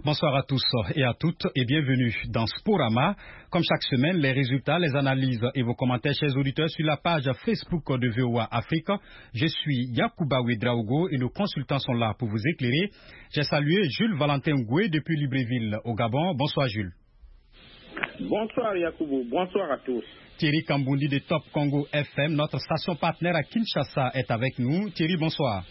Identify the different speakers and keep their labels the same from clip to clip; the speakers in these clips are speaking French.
Speaker 1: Bonsoir à tous et à toutes et bienvenue dans Sporama. Comme chaque semaine, les résultats, les analyses et vos commentaires, chers auditeurs, sur la page Facebook de VOA Afrique. Je suis Yacouba Ouedraogo et nos consultants sont là pour vous éclairer. J'ai salué Jules Valentin Ngoué depuis Libreville au Gabon. Bonsoir Jules.
Speaker 2: Bonsoir Yacoubou, bonsoir à tous.
Speaker 1: Thierry Kambundi de Top Congo FM, notre station partenaire à Kinshasa, est avec nous. Thierry, bonsoir.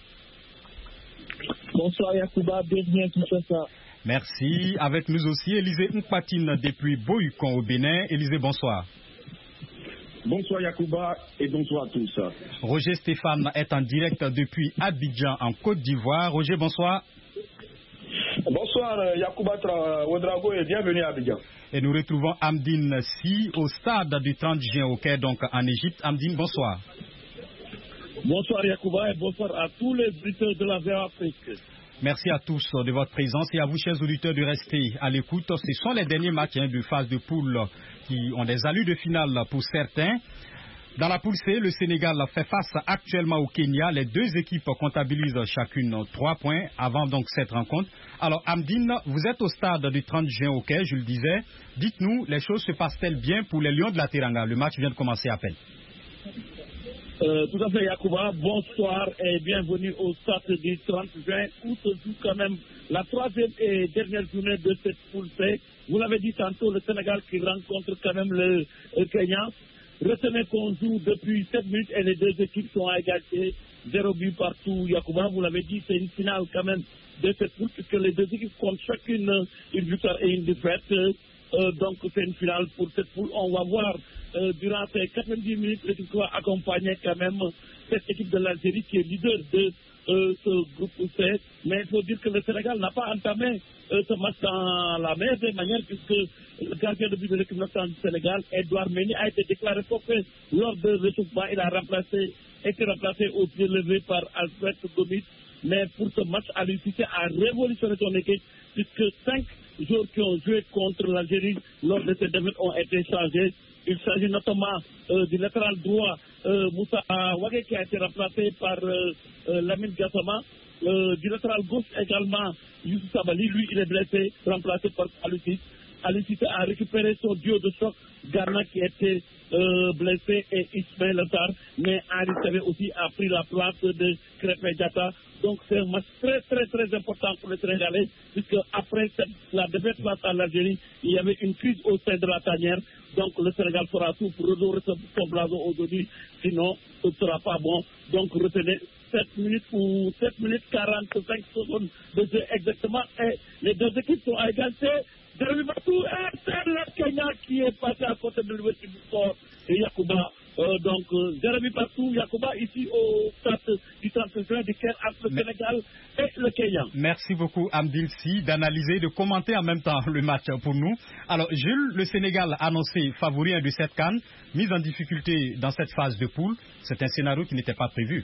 Speaker 3: Bonsoir Yacouba, bienvenue à Kinshasa.
Speaker 1: Merci. Avec nous aussi, Élisée Mpatine depuis Boyukon au Bénin. Élisée, bonsoir.
Speaker 4: Bonsoir Yacouba et bonsoir à tous.
Speaker 1: Roger Stéphane est en direct depuis Abidjan en Côte d'Ivoire. Roger, bonsoir.
Speaker 5: Bonsoir Yacouba Ouedraogo et bienvenue à Abidjan.
Speaker 1: Et nous retrouvons Amdine Si au stade du 30 juin au Caire, donc en Égypte. Amdine, bonsoir.
Speaker 3: Bonsoir Yacouba et bonsoir à tous les auditeurs de la VOA Afrique.
Speaker 1: Merci à tous de votre présence et à vous, chers auditeurs, de rester à l'écoute. Ce sont les derniers matchs de phase de poule qui ont des allures de finale pour certains. Dans la poule C, le Sénégal fait face actuellement au Kenya. Les deux équipes comptabilisent chacune 3 points avant donc cette rencontre. Alors Amdine, vous êtes au stade du 30 juin au Caire, je le disais. Dites-nous, les choses se passent-elles bien pour les Lions de la Teranga? Le match vient de commencer à peine.
Speaker 3: Tout à fait Yacouba, bonsoir et bienvenue au stade du 30 juin où se joue quand même la troisième et dernière journée de cette poule C. Vous l'avez dit tantôt, le Sénégal qui rencontre quand même le Kenya. Retenez qu'on joue depuis 7 minutes et les deux équipes sont à égalité, 0 but partout Yacouba. Vous l'avez dit, c'est une finale quand même de cette poule puisque les deux équipes comptent chacune une victoire et une défaite. Donc c'est une finale pour cette poule. On va voir durant ces 90 minutes l'équipe va accompagner quand même cette équipe de l'Algérie qui est leader de ce groupe C. Mais il faut dire que le Sénégal n'a pas entamé ce match dans la meilleure des manières puisque le gardien de but de l'équipe nationale du Sénégal, Edouard Mendy, a été déclaré forfait lors de l'échauffement. Il a été remplacé au pied levé par Alfred Gomis. Mais pour ce match, Aliou Cissé a révolutionné son équipe puisque 5 joueurs qui ont joué contre l'Algérie lors de cette défaite ont été changés. Il s'agit notamment du latéral droit Moussa Ouagé qui a été remplacé par Lamine Gassama. Du latéral gauche également, Youssouf Sabaly, lui il est blessé, remplacé par Aliou Cissé. Aliou Cissé a récupéré son duo de choc, Ghana qui était blessé et Ismaël Sarr, mais Henri Saivet aussi a pris la place de Krépin Diatta. Donc c'est un match très très très important pour les Sénégalais, puisque après la défaite face à l'Algérie, il y avait une crise au sein de la tanière. Donc le Sénégal fera tout pour redorer son blason aujourd'hui, sinon ce ne sera pas bon. Donc retenez 7 minutes ou 7 minutes 45 secondes de jeu exactement, et les deux équipes sont à égalité. Jérémy Batou et c'est le Kenya qui est passé à côté de l'ouverture du sport et Yacouba. Donc Jérémy Batou, Yacouba, ici au stade du 30 juin du Caire entre le Sénégal et le Kenya.
Speaker 1: Merci beaucoup Amdil Si d'analyser et de commenter en même temps le match pour nous. Alors Jules, le Sénégal annoncé favori de cette CAN, mise en difficulté dans cette phase de poule, c'est un scénario qui n'était pas prévu.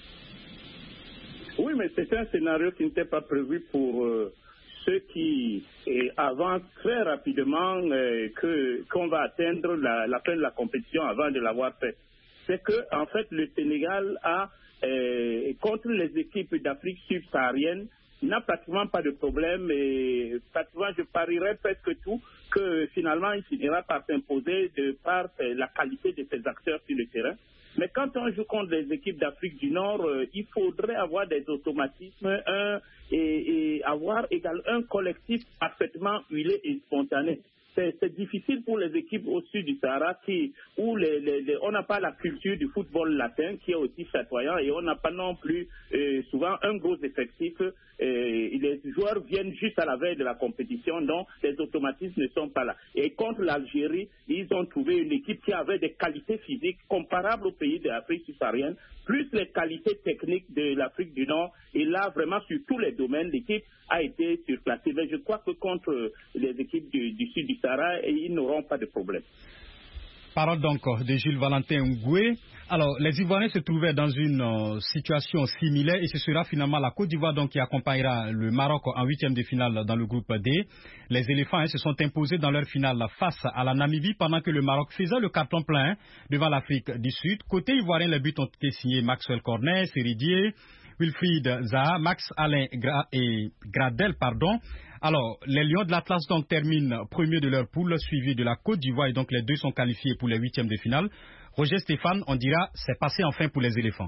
Speaker 2: Oui, mais c'est un scénario qui n'était pas prévu pour ceux qui avancent très rapidement qu'on va atteindre la fin de la compétition avant de l'avoir fait. C'est que en fait le Sénégal a contre les équipes d'Afrique subsaharienne n'a pratiquement pas de problème et pratiquement je parierais presque tout que finalement il finira par s'imposer de par la qualité de ses acteurs sur le terrain. Mais quand on joue contre les équipes d'Afrique du Nord, il faudrait avoir des automatismes et avoir également un collectif parfaitement huilé et spontané. C'est difficile pour les équipes au sud du Sahara où on n'a pas la culture du football latin qui est aussi chatoyant et on n'a pas non plus souvent un gros effectif. Les joueurs viennent juste à la veille de la compétition, donc les automatismes ne sont pas là. Et contre l'Algérie, ils ont trouvé une équipe qui avait des qualités physiques comparables aux pays de l'Afrique subsaharienne, plus les qualités techniques de l'Afrique du Nord. Et là, vraiment, sur tous les domaines, l'équipe a été surclassée. Mais je crois que contre les équipes du sud du Sahara, ils n'auront pas de problème.
Speaker 1: Parole donc de Jules Valentin Ngoué. Alors, les Ivoiriens se trouvaient dans une situation similaire et ce sera finalement la Côte d'Ivoire donc qui accompagnera le Maroc en huitième de finale dans le groupe D. Les éléphants se sont imposés dans leur finale face à la Namibie pendant que le Maroc faisait le carton plein devant l'Afrique du Sud. Côté ivoirien, les buts ont été signés Maxwell Cornet, Seridier, Wilfried Zaha, Max Alain et Gradel, Alors, les Lions de l'Atlas donc terminent premier de leur poule, suivi de la Côte d'Ivoire, et donc les deux sont qualifiés pour les huitièmes de finale. Roger Stéphane, on dira, c'est passé enfin pour les éléphants.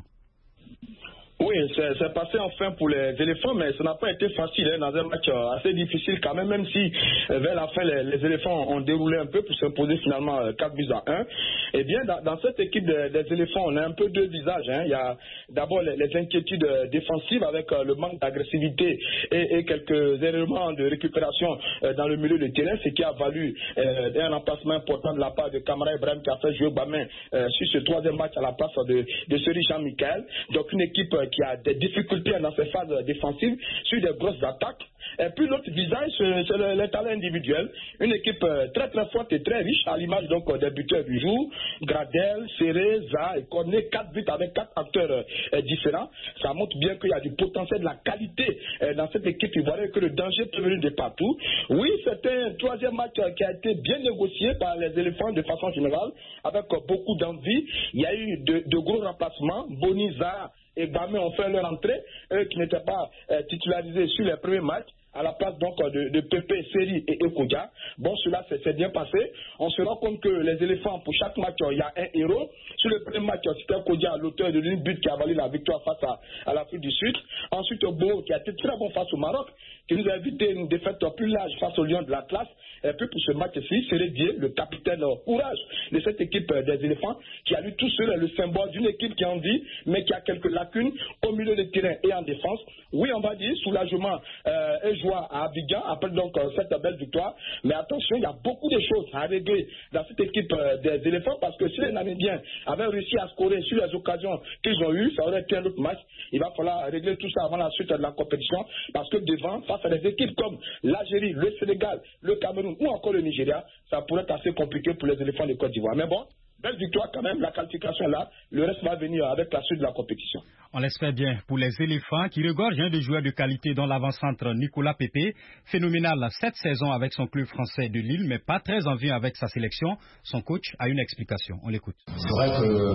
Speaker 5: Oui, c'est passé enfin pour les éléphants, mais ça n'a pas été facile dans un match assez difficile quand même si vers la fin les éléphants ont déroulé un peu pour s'imposer finalement 4-1. Eh bien, dans cette équipe des éléphants, on a un peu deux visages. Il y a d'abord les inquiétudes défensives avec le manque d'agressivité et quelques éléments de récupération dans le milieu de terrain, ce qui a valu un remplacement important de la part de Kamara Ibrahim qui a fait jouer Bamin sur ce troisième match à la place de Seri Jean-Michel. Donc une équipe qui a des difficultés dans ses phases défensives sur des grosses attaques. Et puis l'autre visage, c'est le talent individuel. Une équipe très très forte et très riche, à l'image donc des buteurs du jour. Gradel, Serré, Za et Cornet, 4 buts avec 4 acteurs différents. Ça montre bien qu'il y a du potentiel, de la qualité dans cette équipe ivoirienne, que le danger peut venir de partout. Oui, c'était un troisième match qui a été bien négocié par les éléphants de façon générale, avec beaucoup d'envie. Il y a eu de gros remplacements. Boni, Za et Bamin ont fait leur entrée, eux qui n'étaient pas titularisés sur les premiers matchs, à la place donc de Pépé, Seri et Ekodia. Bon, cela s'est bien passé. On se rend compte que les éléphants, pour chaque match, il y a un héros. Sur le premier match, c'était Ekodia, l'auteur de l'une but qui a valu la victoire face à l'Afrique du Sud. Ensuite, Bo, qui a été très bon face au Maroc, qui nous a évité une défaite plus large face au Lion de l'Atlas. Et puis pour ce match-ci, Seré Dié, le capitaine courage de cette équipe des éléphants, qui a lui tout seul le symbole d'une équipe qui en vit, mais qui a quelques lacunes au milieu de terrain et en défense. Oui, on va dire soulagement et joie à Abidjan après donc cette belle victoire. Mais attention, il y a beaucoup de choses à régler dans cette équipe des éléphants, parce que si les Namibiens avaient réussi à scorer sur les occasions qu'ils ont eues, ça aurait été un autre match. Il va falloir régler tout ça avant la suite de la compétition, parce que devant, face à des équipes comme l'Algérie, le Sénégal, le Cameroun ou encore le Nigeria, ça pourrait être assez compliqué pour les éléphants de Côte d'Ivoire. Mais bon, belle victoire quand même, la qualification là, le reste va venir avec la suite de la compétition.
Speaker 1: On l'espère bien pour les éléphants qui regorgent de joueurs de qualité, dont l'avant-centre Nicolas Pépé, phénoménal cette saison avec son club français de Lille, mais pas très en vue avec sa sélection. Son coach a une explication. On l'écoute.
Speaker 6: C'est vrai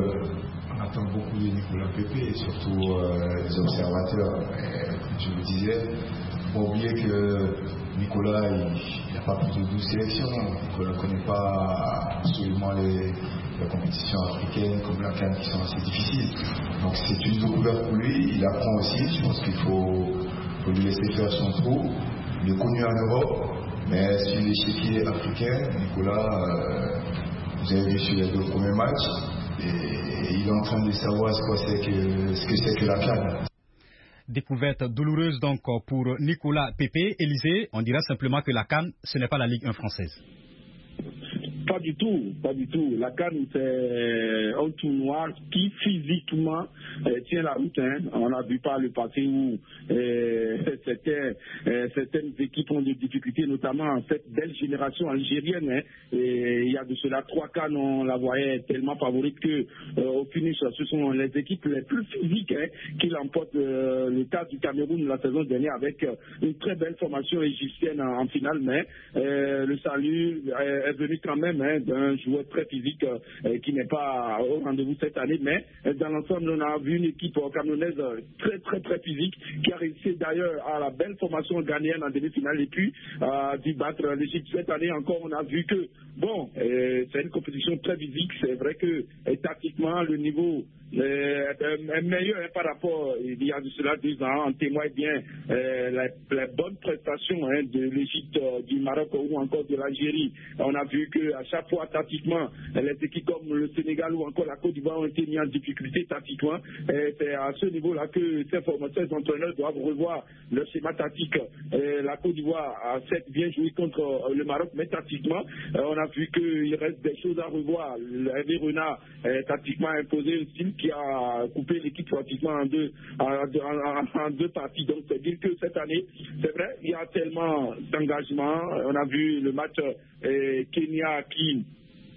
Speaker 6: qu'on attend beaucoup de Nicolas Pépé, et surtout les observateurs. Et, comme je le disais, il faut oublier que Nicolas, il n'a pas plus de 12 sélections. Nicolas ne connaît pas absolument les compétitions africaines comme la CAN qui sont assez difficiles. Donc c'est une découverte pour lui. Il apprend aussi. Je pense qu'il faut lui laisser faire son trou. Il est connu en Europe, mais sur l'échiquier africain, Nicolas, vous avez vu sur les 2 premiers matchs, et il est en train de savoir ce que c'est que la CAN.
Speaker 1: Découverte douloureuse donc pour Nicolas Pépé. Élysée, on dira simplement que la CAN, ce n'est pas la Ligue 1 française.
Speaker 3: Pas du tout, pas du tout. La CAN, c'est un tournoi qui physiquement tient la route. On a vu par le passé où certaines équipes ont des difficultés, notamment cette belle génération algérienne. Et il y a de cela 3 CAN, on la voyait tellement favorite qu'au finish, ce sont les équipes les plus physiques qui l'emportent. Le cas du Cameroun la saison dernière avec une très belle formation égyptienne en finale, mais le salut est venu quand même d'un joueur très physique qui n'est pas au rendez-vous cette année, mais dans l'ensemble, on a vu une équipe camerounaise très très très physique qui a réussi d'ailleurs à la belle formation ghanéenne en demi-finale et puis d'y battre l'Égypte. Cette année encore, on a vu que bon, c'est une compétition très physique. C'est vrai que tactiquement, le niveau est meilleur par rapport il y a de cela 2 ans. On témoigne bien les bonnes prestations de l'Égypte, du Maroc ou encore de l'Algérie. On a vu qu'à chaque fois, tactiquement, les équipes comme le Sénégal ou encore la Côte d'Ivoire ont été mis en difficulté tactiquement. C'est à ce niveau-là que ces entraîneurs doivent revoir leur schéma tactique. La Côte d'Ivoire a certes bien joué contre le Maroc, mais tactiquement, on a vu qu'il reste des choses à revoir. Hervé Renard, tactiquement, a imposé un style qui a coupé l'équipe pratiquement en deux parties. Donc, c'est dire que cette année, c'est vrai, il y a tellement d'engagement. On a vu le match Kenya qui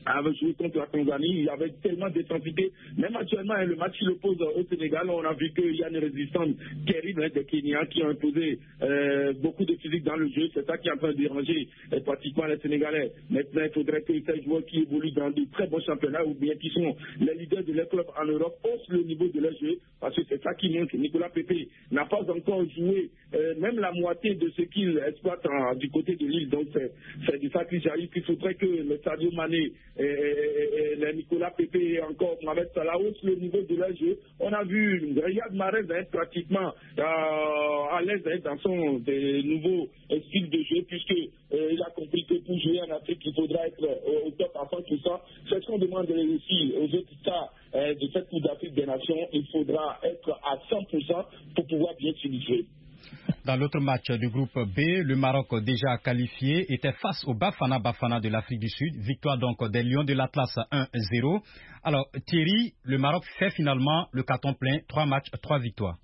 Speaker 4: avait joué contre la Tanzanie, il y avait tellement d'intensité. Même actuellement, le match qui l'oppose au Sénégal, on a vu qu'il y a une résistance terrible des Kenyans qui ont imposé beaucoup de physique dans le jeu. C'est ça qui est en train de déranger pratiquement les Sénégalais. Maintenant, il faudrait que ces joueurs qui évoluent dans de très bons championnats ou bien qui sont les leaders de leur club en Europe haussent le niveau de leur jeu, parce que c'est ça qui manque. Nicolas Pepe n'a pas encore joué même la moitié de ce qu'il exploite du côté de l'île. Donc, c'est de ça qu'il s'agit. Il faudrait que le Sadio Mané et Nicolas Pepe et encore Mohamed Salah haussent le niveau de leur jeu. On a vu Riyad Mahrez pratiquement à l'aise dans son nouveau style de jeu, puisqu'il a compris que pour jouer en Afrique, il faudra être au top à 100%. C'est ce qu'on demande aussi aux autres stars de cette Coupe d'Afrique des Nations. Il faudra être à 100% pour pouvoir bien s'illustrer.
Speaker 1: Dans l'autre match du groupe B, le Maroc déjà qualifié était face au Bafana Bafana de l'Afrique du Sud. Victoire donc des Lions de l'Atlas 1-0. Alors Thierry, le Maroc fait finalement le carton plein, 3 matchs, 3 victoires.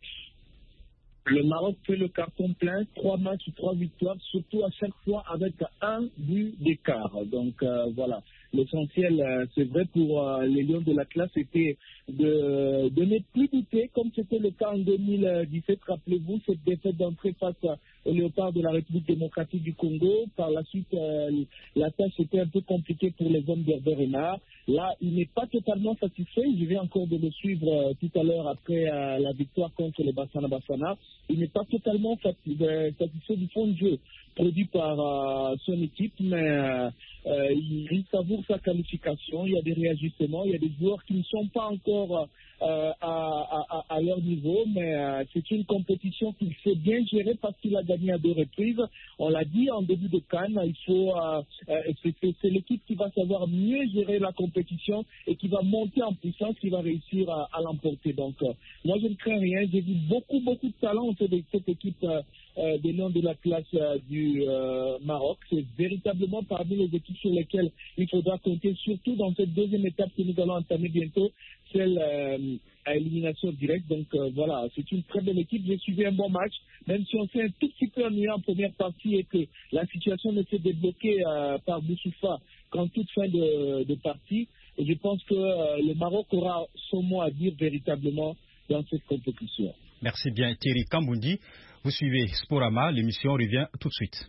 Speaker 3: Le Maroc fait le carton plein, 3 matchs, 3 victoires, surtout à chaque fois avec un but d'écart. Donc voilà, l'essentiel, c'est vrai pour les Lions de l'Atlas, c'était de ne plus douter, comme c'était le cas en 2017. Rappelez-vous, cette défaite d'entrée face au Léopard de la République démocratique du Congo. Par la suite, la tâche était un peu compliquée pour les hommes d'Hervé Renard. Là, il n'est pas totalement satisfait. Je vais encore de le suivre tout à l'heure après la victoire contre les Bafana Bafana. Il n'est pas totalement satisfait du fond de jeu produit par son équipe, mais il savoure sa qualification. Il y a des réajustements, il y a des joueurs qui ne sont pas encore à leur niveau, mais c'est une compétition qu'il sait bien gérer parce qu'il a gagné à 2 reprises. On l'a dit en début de CAN, c'est l'équipe qui va savoir mieux gérer la compétition et qui va monter en puissance, qui va réussir à l'emporter. Donc, moi, je ne crains rien. J'ai vu beaucoup de talent de cette équipe des Lions de la classe du Maroc. C'est véritablement parmi les équipes sur lesquelles il faudra compter, surtout dans cette deuxième étape que nous allons entamer bientôt, celle à élimination directe. Donc voilà, c'est une très belle équipe. J'ai suivi un bon match, même si on s'est un tout petit peu ennuyé en première partie et que la situation ne s'est débloquée par Boussoufa qu'en toute fin de partie. Et je pense que le Maroc aura son mot à dire véritablement dans cette compétition.
Speaker 1: Merci bien Thierry Kamboundi. Vous suivez Sporama, l'émission revient tout de suite.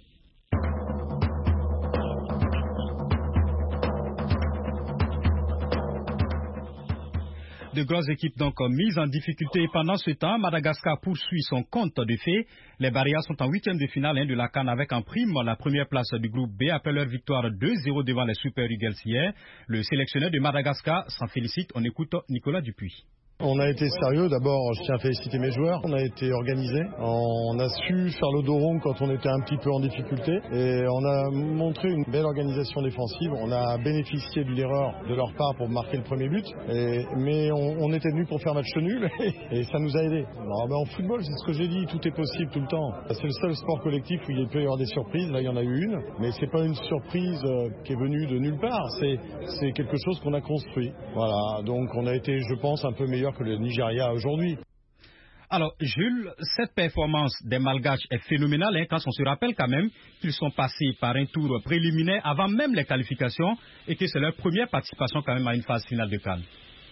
Speaker 1: De grosses équipes donc mises en difficulté. Et pendant ce temps, Madagascar poursuit son conte de fées. Les Barrières sont en 8e de finale de la CAN avec en prime la première place du groupe B après leur victoire 2-0 devant les Super Eagles hier. Le sélectionneur de Madagascar s'en félicite. On écoute Nicolas Dupuis.
Speaker 7: On a été sérieux, d'abord je tiens à féliciter mes joueurs, on a été organisé, on a su faire le dos rond quand on était un petit peu en difficulté et on a montré une belle organisation défensive, on a bénéficié de l'erreur de leur part pour marquer le premier but, mais on était venus pour faire match nul et ça nous a aidés. En football c'est ce que j'ai dit, tout est possible tout le temps, c'est le seul sport collectif où il peut y avoir des surprises, là il y en a eu une, mais c'est pas une surprise qui est venue de nulle part, c'est quelque chose qu'on a construit, voilà, donc on a été je pense un peu meilleur que le Nigeria aujourd'hui.
Speaker 1: Alors Jules, cette performance des Malgaches est phénoménale quand on se rappelle quand même qu'ils sont passés par un tour préliminaire avant même les qualifications et que c'est leur première participation quand même à une phase finale de CAN.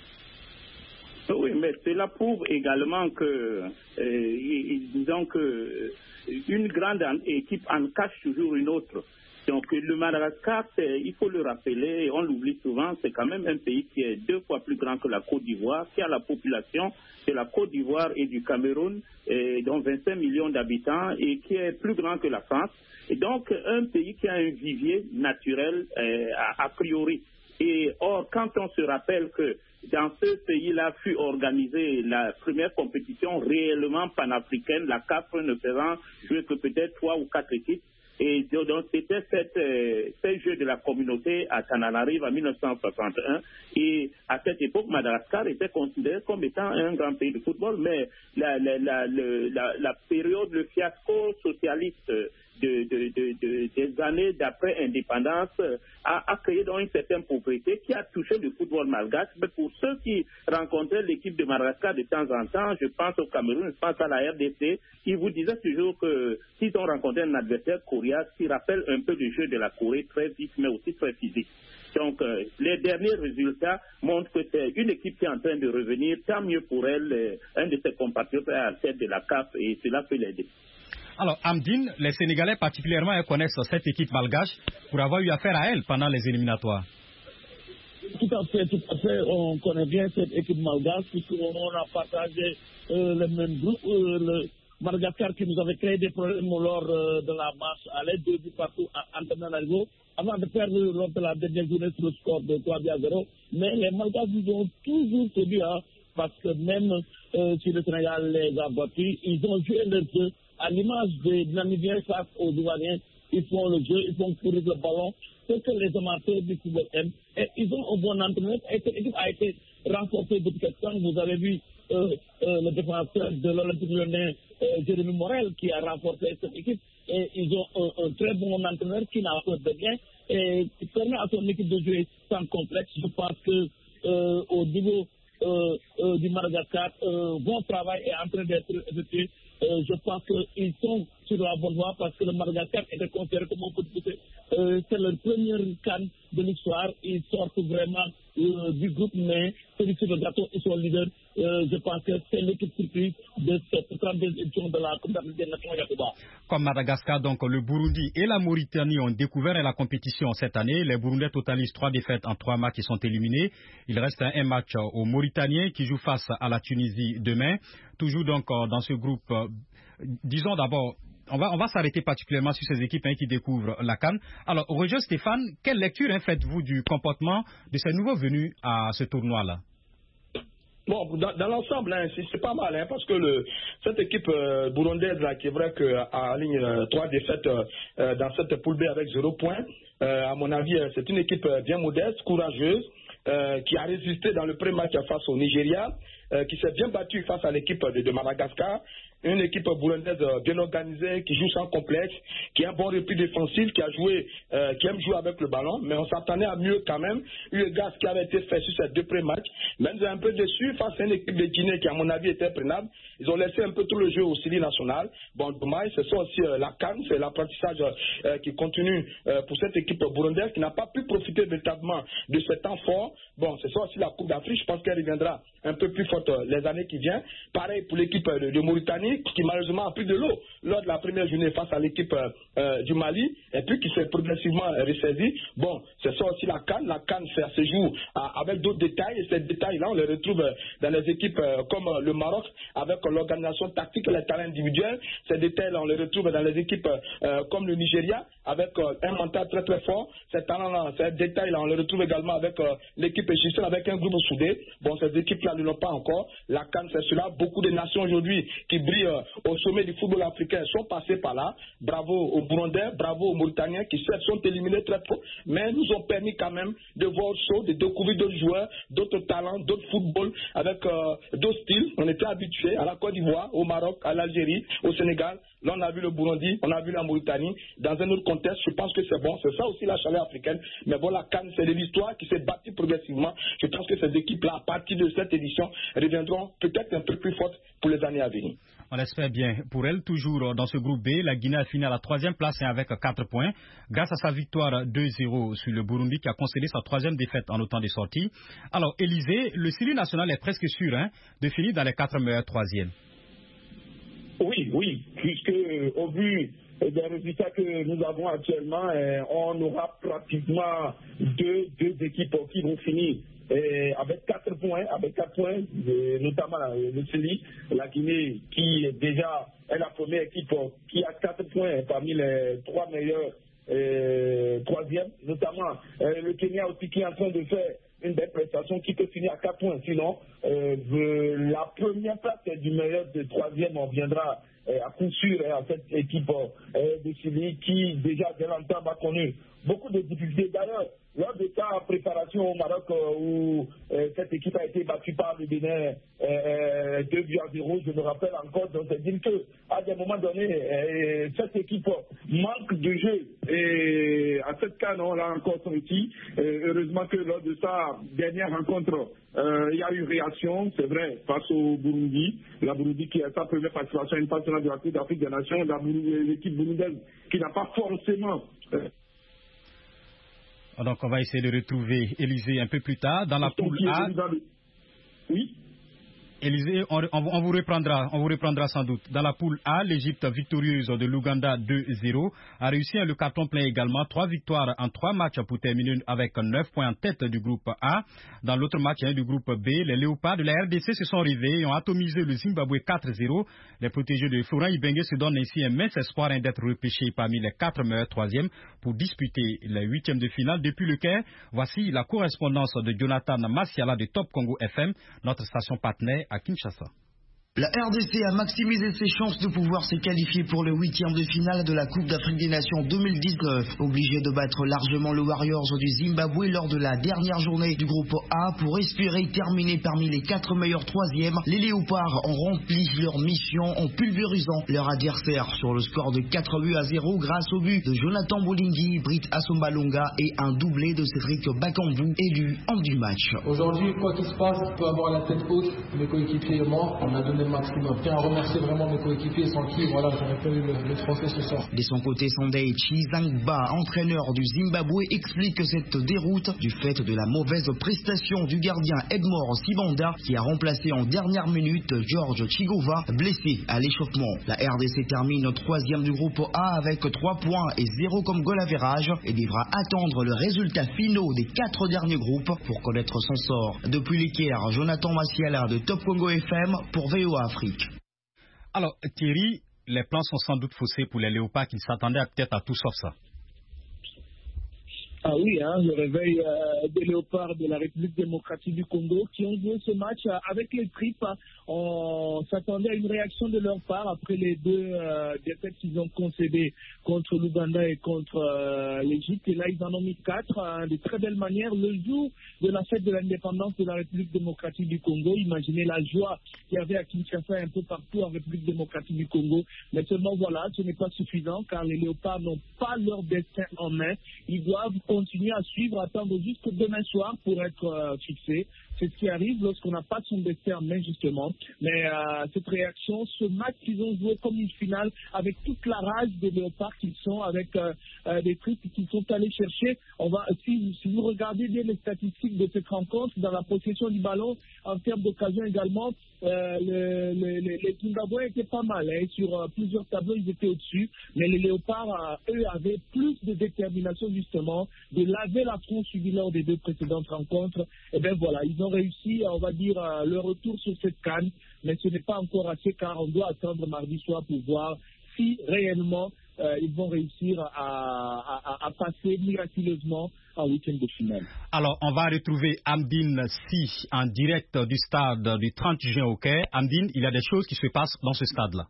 Speaker 2: Oui, mais cela prouve également que, disons que une grande équipe en cache toujours une autre. Donc le Madagascar, il faut le rappeler, on l'oublie souvent, c'est quand même un pays qui est 2 fois plus grand que la Côte d'Ivoire, qui a la population de la Côte d'Ivoire et du Cameroun, dont 25 millions d'habitants, et qui est plus grand que la France. Et donc un pays qui a un vivier naturel a priori. Et or, quand on se rappelle que dans ce pays-là fut organisée la première compétition réellement panafricaine, la CAF ne faisant jouer que peut-être 3 ou 4 équipes, et donc c'était ces jeux de la communauté à Tananarive en 1961 et à cette époque Madagascar était considéré comme étant un grand pays de football, mais la période, le fiasco socialiste des années d'après indépendance a créé donc une certaine pauvreté qui a touché le football malgache. Mais pour ceux qui rencontraient l'équipe de Madagascar de temps en temps, je pense au Cameroun, je pense à la RDC, ils vous disaient toujours que s'ils ont rencontré un adversaire coréen qui rappelle un peu le jeu de la Corée, très vif mais aussi très physique. Donc, les derniers résultats montrent que c'est une équipe qui est en train de revenir. Tant mieux pour elle. Un de ses compatriotes est à la tête de la CAF et cela peut l'aider.
Speaker 1: Alors, Amdine, les Sénégalais particulièrement connaissent cette équipe malgache pour avoir eu affaire à elle pendant les éliminatoires.
Speaker 3: Tout à fait. On connaît bien cette équipe malgache puisqu'on a partagé le même groupe. Le Madagascar qui nous avait créé des problèmes lors de la marche à l'aide de partout à Antananarivo avant de perdre lors de la dernière journée sur le score de 3-0. Mais les Malgaches ils ont toujours tenu parce que même si le Sénégal les a battus, ils ont joué leur jeu à l'image des Namibiens face aux Ivoiriens. Ils font le jeu, ils font courir le ballon, ce que les amateurs du football aiment. Et ils ont un bon entraîneur et cette équipe a été renforcée depuis quelque temps. Vous avez vu le défenseur de l'Olympique Lyonnais, Jérémy Morel, qui a renforcé cette équipe. Et ils ont un très bon entraîneur qui n'a pas de bien et qui permet à son équipe de jouer sans complexe. Je pense que au niveau du Madagascar, bon travail est en train d'être effectué. Je pense qu'ils sont sur la bonne voie parce que le Madagascar était considéré comme un petit peu. C'est leur première CAN de l'histoire. Ils sortent vraiment du groupe, mais celui sur le gâteau, ils sont leaders. Je pense que c'est l'équipe surprise de cette 32e édition de la Coupe d'Afrique des Nations Yakuba.
Speaker 1: Comme Madagascar, donc le Burundi et la Mauritanie ont découvert la compétition cette année. Les Burundais totalisent 3 défaites en 3 matchs qui sont éliminés. Il reste un match aux Mauritaniens qui jouent face à la Tunisie demain. Toujours donc dans ce groupe, disons d'abord, on va s'arrêter particulièrement sur ces équipes qui découvrent la CAN. Alors, Roger Stéphane, quelle lecture faites-vous du comportement de ces nouveaux venus à ce tournoi-là?
Speaker 5: Bon, dans l'ensemble, c'est pas mal, parce que cette équipe burundaise, là, qui est vrai qu'à ligne 3 défaites dans cette poule B avec 0 points, à mon avis, c'est une équipe bien modeste, courageuse, qui a résisté dans le pré-match face au Nigeria, qui s'est bien battue face à l'équipe de Madagascar. Une équipe burundaise bien organisée, qui joue sans complexe, qui a un bon repli défensif, qui aime jouer avec le ballon, mais on s'attendait à mieux quand même, eu égard à ce qui avait été fait sur ces 2 pré-matchs. Même un peu déçu face à une équipe de Guinée qui, à mon avis, était prenable. Ils ont laissé un peu tout le jeu au Sili national. Bon, dommage, c'est ça aussi la CAN, c'est l'apprentissage qui continue pour cette équipe burundaise qui n'a pas pu profiter véritablement de ce temps fort. Bon, c'est ça aussi la Coupe d'Afrique, je pense qu'elle reviendra un peu plus forte les années qui viennent. Pareil pour l'équipe de Mauritanie, qui malheureusement a pris de l'eau lors de la première journée face à l'équipe du Mali, et puis qui s'est progressivement ressaisie. Bon, c'est ça aussi la CAN. La CAN, ça se joue avec d'autres détails, et ces détails-là, on les retrouve dans les équipes comme le Maroc, avec l'organisation tactique et les talents individuels. Ces détails-là, on les retrouve dans les équipes comme le Nigeria, avec un mental très très fort. Ces talents-là, ces détails-là, on les retrouve également avec l'équipe égyptienne, avec un groupe soudé. Bon, ces équipes-là ne l'ont pas encore. La CAN, c'est cela. Beaucoup de nations aujourd'hui qui brillent au sommet du football africain sont passés par là. Bravo aux Burundais, bravo aux Mauritaniens qui sont éliminés très tôt, mais nous ont permis quand même de voir autre chose, de découvrir d'autres joueurs, d'autres talents, d'autres football avec d'autres styles. On était habitués à la Côte d'Ivoire, au Maroc, à l'Algérie, au Sénégal. Là, on a vu le Burundi, on a vu la Mauritanie. Dans un autre contexte, je pense que c'est bon. C'est ça aussi la chaleur africaine. Mais bon, la CAN, c'est de l'histoire qui s'est bâtie progressivement. Je pense que ces équipes-là, à partir de cette édition, reviendront peut-être un peu plus fortes pour les années à venir.
Speaker 1: On l'espère bien. Pour elle, toujours dans ce groupe B, la Guinée a fini à la 3e place avec 4 points, grâce à sa victoire 2-0 sur le Burundi qui a concédé sa 3e défaite en autant de sorties. Alors, Élisée, le Sili national est presque sûr de finir dans les 4 meilleurs 3e.
Speaker 4: Oui, puisque au vu des résultats que nous avons actuellement, on aura pratiquement deux équipes qui vont finir avec 4 points, notamment le Sili, la Guinée qui déjà est la première équipe qui a 4 points parmi les 3 meilleurs 3e, notamment le Kenya aussi qui est en train de faire une belle prestation qui peut finir à 4 points. Sinon, la première place du meilleur de 3e en viendra à coup sûr à cette équipe de Chili qui déjà dès longtemps a connu beaucoup de difficultés. D'ailleurs, lors de sa préparation au Maroc où cette équipe a été battue par le Bénin 2-0, je me rappelle encore, donc c'est dire qu'à des moments donnés, cette équipe manque de jeu. Et à cette CAN, on l'a encore sorti. Heureusement que lors de sa dernière rencontre, il y a eu réaction, c'est vrai, face au Burundi. La Burundi qui a sa première participation à une phase de la Coupe d'Afrique des Nations, l'équipe burundaise qui n'a pas forcément...
Speaker 1: Donc on va essayer de retrouver Élisée un peu plus tard dans la poule A.
Speaker 4: Oui.
Speaker 1: Élisée, on vous reprendra sans doute. Dans la poule A, l'Égypte victorieuse de l'Ouganda 2-0 a réussi le carton plein également. 3 victoires en 3 matchs pour terminer avec 9 points en tête du groupe A. Dans l'autre match du groupe B, les Léopards de la RDC se sont réveillés et ont atomisé le Zimbabwe 4-0. Les protégés de Florent Ibenge se donnent ainsi un mince espoir d'être repêchés parmi les 4 meilleurs troisièmes pour disputer les 8e de finale depuis le Caire. Voici la correspondance de Jonathan Massiala de Top Congo FM, notre station partenaire à Kinshasa.
Speaker 8: La RDC a maximisé ses chances de pouvoir se qualifier pour le 8e de finale de la Coupe d'Afrique des Nations 2019, obligé de battre largement le Warriors du Zimbabwe lors de la dernière journée du groupe A pour espérer terminer parmi les 4 meilleurs troisièmes. Les Léopards ont rempli leur mission en pulvérisant leur adversaire sur le score de 4-0 grâce au but de Jonathan Bolingi, Britt Assombalonga et un doublé de Cédric Bakambu, élu homme du match.
Speaker 9: Aujourd'hui, quoi qu'il se passe, je peux avoir la tête haute, mes coéquipiers et moi, on a donné le maximum. Je tiens à remercier vraiment mes coéquipiers sans qui, voilà, j'aurais pas eu le trophée ce soir.
Speaker 8: De son côté, Sunday Chizangba, entraîneur du Zimbabwe, explique cette déroute du fait de la mauvaise prestation du gardien Edmore Sibanda qui a remplacé en dernière minute George Chigova, blessé à l'échauffement. La RDC termine 3e du groupe A avec 3 points et 0 comme goal average et devra attendre le résultat final des 4 derniers groupes pour connaître son sort. Depuis les Caire, Jonathan Massiala de Top Congo FM pour VOA Afrique.
Speaker 1: Alors Thierry, les plans sont sans doute faussés pour les Léopards qui s'attendaient peut-être à tout sauf ça.
Speaker 3: Ah oui, le réveil des Léopards de la République démocratique du Congo qui ont joué ce match avec les tripes. On s'attendait à une réaction de leur part après les 2 défaites qu'ils ont concédées contre l'Ouganda et contre l'Égypte. Et là, ils en ont mis 4 de très belle manière. Le jour de la fête de l'indépendance de la République démocratique du Congo, imaginez la joie qu'il y avait à Kinshasa et un peu partout en République démocratique du Congo. Mais seulement voilà, ce n'est pas suffisant car les Léopards n'ont pas leur destin en main. Ils doivent continuer à suivre, attendre jusqu'au demain soir pour être fixés. C'est ce qui arrive lorsqu'on n'a pas son destin en main, justement. Mais cette réaction, ce match qu'ils ont joué comme une finale, avec toute la rage des Léopards qu'ils sont, avec des trucs qu'ils sont allés chercher. Si vous regardez bien les statistiques de cette rencontre, dans la possession du ballon, en termes d'occasion également, les Zimbabwe étaient pas mal. Sur plusieurs tableaux, ils étaient au-dessus. Mais les Léopards, eux, avaient plus de détermination, justement, de laver la tronche subie lors des 2 précédentes rencontres. Et bien voilà, ils ont réussi, on va dire, le retour sur cette CAN, mais ce n'est pas encore assez car on doit attendre mardi soir pour voir si réellement ils vont réussir à passer miraculeusement en 8e de finale.
Speaker 1: Alors, on va retrouver Amdine Si en direct du stade du 30 juin au Caire. Amdine, il y a des choses qui se passent dans ce stade-là.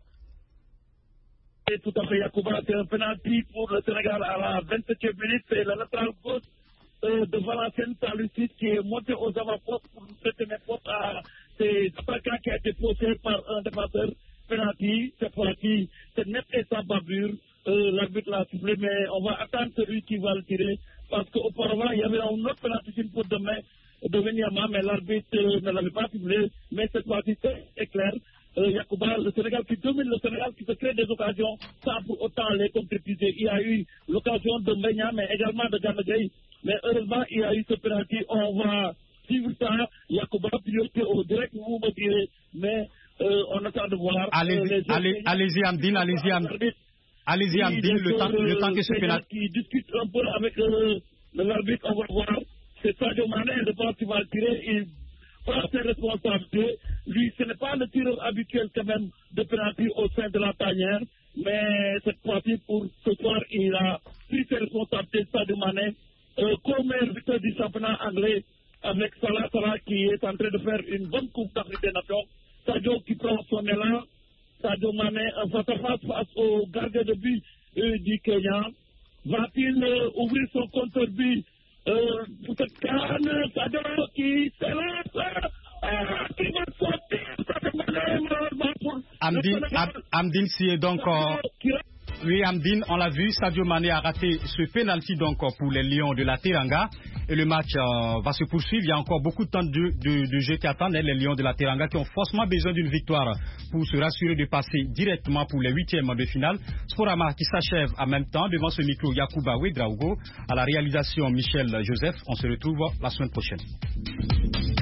Speaker 3: Et tout à fait, Yacouba, c'est un penalty pour le Sénégal à la 27e minute. C'est la latéral gauche de Valancène Salucide qui est monté aux avant-postes pour tenir compte à ces attaquants qui a été posé par un défenseur. Penalty, cette fois-ci, c'est net et sans bavure. L'arbitre l'a sifflé, mais on va attendre celui qui va le tirer. Parce qu'auparavant, il y avait un autre penalty pour demain de Wenyama, mais l'arbitre ne l'avait pas sifflé. Mais cette fois-ci, c'est clair. Yacouba, le Sénégal qui domine, le Sénégal qui se crée des occasions sans pour autant les concrétiser. Il y a eu l'occasion de Mbenya, mais également de Gamegei. Mais heureusement, il y a eu ce penalty. On va suivre ça. Yacouba, piloté au direct, vous me direz. Mais on attend de voir.
Speaker 1: Allez-y, Amdine, allez-y, Amdine, le temps que ce penalty.
Speaker 3: Qui discute un peu avec l'arbitre, on va voir. C'est Sadio Mané, je pense qu'il va le tirer. Il prend ses responsabilités. Lui, ce n'est pas le tireur habituel quand même de penalty au sein de la tanière. Mais cette fois-ci, pour ce soir, il a pris ses responsabilités, Sadio Mané. Co-meilleur buteur du championnat anglais avec Salah qui est en train de faire une bonne coupe d'Afrique des Nations. Sadio qui prend son élan. Sadio Mané face au gardien de but du Kenya. Va-t-il ouvrir son contre-but pour cette canne? Sadio qui s'élance. Qui va sortir Sadio Mané.
Speaker 1: Amdine, c'est donc... Oui, Amdine, on l'a vu, Sadio Mané a raté ce penalty donc pour les Lions de la Teranga. et le match va se poursuivre. Il y a encore beaucoup de temps de jeu qui attendent les Lions de la Teranga qui ont forcément besoin d'une victoire pour se rassurer de passer directement pour les huitièmes de finale. Sporama qui s'achève en même temps. Devant ce micro, Yacouba Ouedraogo. À la réalisation, Michel Joseph. On se retrouve la semaine prochaine.